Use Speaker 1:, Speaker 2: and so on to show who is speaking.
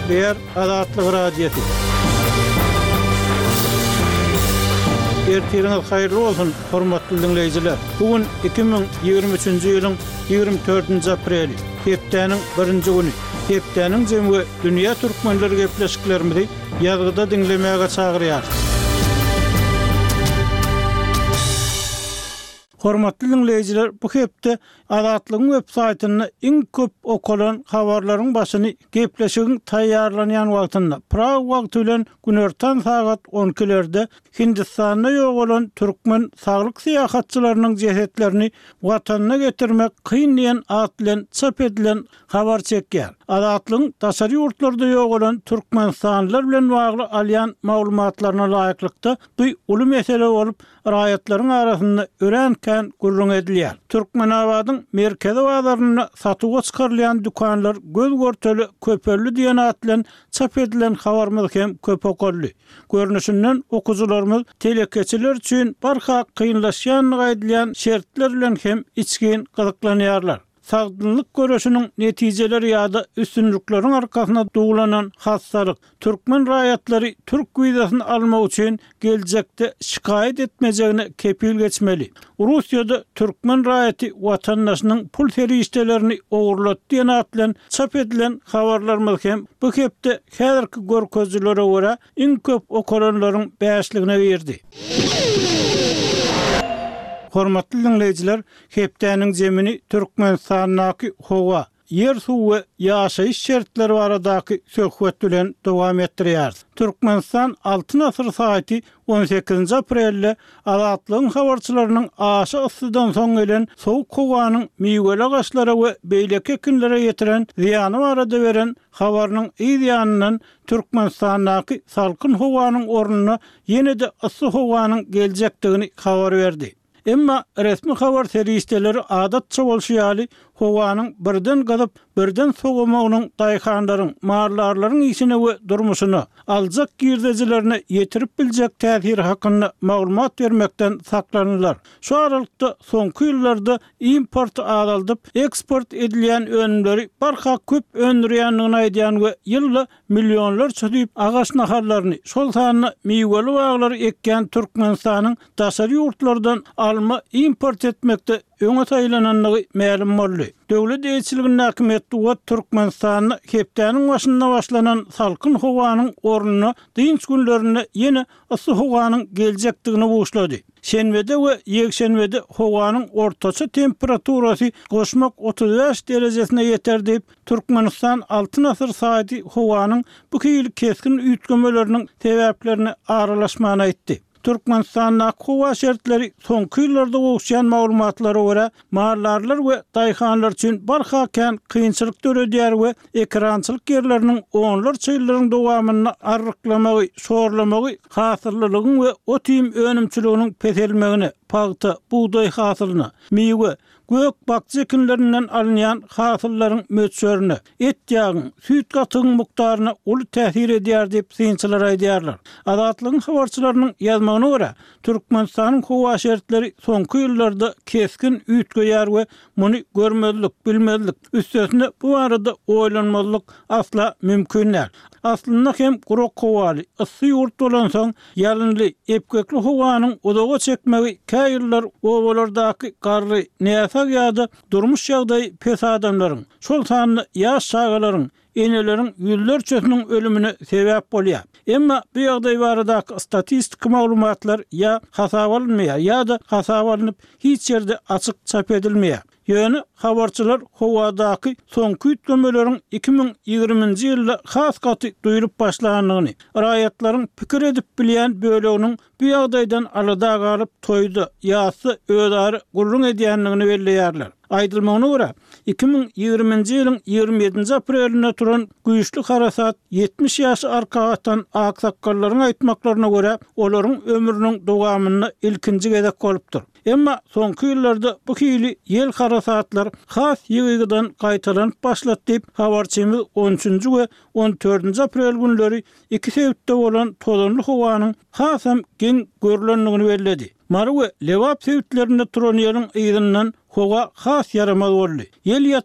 Speaker 1: Değer Azatlyk radiosu. Ertiriniz hayırlı olsun, hormatly dinleyijiler. Bugün 2023-nji ýylyň 24-nji apreli, hepdeniň 1-nji güni. Hepdeniň jemgy dünýä türkmenleri gepleşiklerimizi ýazgyda dinlemäge çagyrýar. Hormatly dinleyijiler, bu hepde Azatlygyň websaýtyny iň köp okulan habarlaryň başyny gepleşigiň taýýarlanýan wagtynda Prag wagty bilen günerten saat 12-lerde Hindistanda ýok bolan türkmen saglyk syýahatçylarynyň jehetlerini watanyna getirmek kyn diýen at bilen çap edilen habar çekýär. Azatlygyň daşary ýurtlarda ýok bolan türkmenstanlylar bilen bagly alýan maglumatlaryna laýyklykda bu uly mesele bolup raýatlaryň arasynda örenken gurrun edilýär. Türkmenabadyň merkezi bazaryna satyga çykarylýan dükanlar göz görteli köpörlü diýen at bilen çap edilen habarymyz hem köp okully. Görnüşinden okujularymyz telekeçiler üçin barha kynlaşýan gaýdylýan şertler bilen hem içgin gyzyklanýarlar. Sagdynlyk görüşiniň netijeleri ýa-da üstünlükleriň arkasyna dugulanan hassalyk türkmen raýatlary türk wizasyny almak üçin geljekde şikaýet etmejegine kepil geçmeli. Russiýada türkmen raýaty watandaşynyň pul feriştelerini ogurlatdy diýen at bilen çap edilen habarlarymyz hem bu hepde häzirki görkezlere görä iň köp okulanlaryň bäşligine berdi. Hormatly dinleyijiler, hepdeniň jemini Türkmenistanyň howa, yer suwy we ýaşaýyş şertleri baradaky söhbet bilen dowam etdirýär. Türkmenistan 6 asr saýty 18 aprelde Azatlygyň habarçylarynyň aşy ıssydan soň gelen sowuk howanyň miweli agaçlara we beýleki ekinlere ýetiren ziýany barada beren habarynyň ýanyndan Türkmenistanyň salkyn howanyň ornuny ýene-de ıssy howanyň geljekdigini habar berdi. Emma resmi habar serişdeleri adatça bolşýaly howanyň birden gazyp birden sogamagynyň daýhanlaryň, marlarlaryň işine we durmuşyny aljak girdejilerine ýetirip biljek täsiri hakynda maglumat bermekden saklanýarlar. Şu aralykda soňky ýyllarda import azalyp, eksport edilýän önümleri barha köp öndürýändigini aýdýan we ýylda millionlar çödüp agaç naharlaryny, şol sanyny miweli baglary ekken Türkmenistanyň daşary ýurtlardan alma import etmekde öňe taýlananlygy ma'lum boldy. Döwlet eýçiliginiň häkimetli we Türkmenistanyň hepdeniň başynda başlanan salkyn howanyň ornuny dynç günlerinde ýene ıssy howanyň geljekdigini boşlady. Şenbede we ýekşenbede howanyň ortaça temperaturasy goşmak 35 derejesine ýeter diýip Türkmenistan 6 asr saýty howanyň bu ýyl keskin üýtgemeleriniň sebäplerini aralaşmagyny aýtdy. Türkmenistanyň howa şertleri soňky ýyllarda gowşan maglumatlary görä marlarlar we daýhanlar üçin barha kän kynçylyk töredýär we ekrançylyk ýerleriniň onlar çyýlaryň dowamyny arryklamagy, şorlamagy, hasyrlylygyň we otym önümçiliginiň peselmegini, pagta, buğday hasylyny, miwe, gök bakçy ekinlerinden alınýan hasyllaryň möçlerini, et ýagyň, süýt gatygyň mukdaryna uly täsir edýär diýip synçylar aýdýarlar. Azatlygyň habarçylarynyň ýazmagyna görä, Türkmenistanyň howa şertleri soňky ýyllarda keskin üýtgeýär we muny görmezlik, bilmezlik, üstesinde bu arada oýlanmalyk asla mümkin näl. Aslında hem gurok howaly, ıssy ýurt bolan soň ýalynly, epkekli howanyň odaga çekmegi käýiller owalardaky garry, näsag ýa-da durmuş ýagdaý pes adamlaryň, şol sanyny ýaş şagalaryň, eneleriň ýüllerçesiniň ölümine sebäp bolýar. Emma bu ýagdaý baradaky statistik maglumatlar ýa hasap alınmaýar ýa-da hasap alınıp hiç ýerde açyk çap edilmeýär. Ýöne habarçylar howadaky soňky üýtgemelerin 2020-nji ýylda has gaty duýurup başlanyny, raýatlaryň pikir edip bilýän böleginiň bu ýagdaýdan alada galyp toýdy, ýa-da öýdary gurrun edýänligini belleýärler. Aýdylmagyna görä 2020-nji ýylyň 27-nji apreline turan güýçli harasat 70 ýaş arkadan aksakkallaryň aýtmaklaryna görä olaryň ömrüniň dowamyny ilkinji gezek bolupdyr. Emma soňky ýyllarda bu hili ýel harasatlar has ýygydan gaýtalanyp başlady diýip habarçymyz 13-nji we 14-nji aprel günleri iki sebäpde bolan tozanly howanyň hasam gen görülenligini belledi. Marwe lewap sebäplerinde turan ýerin ýygynyň howa has yaramaz boldy. Ýel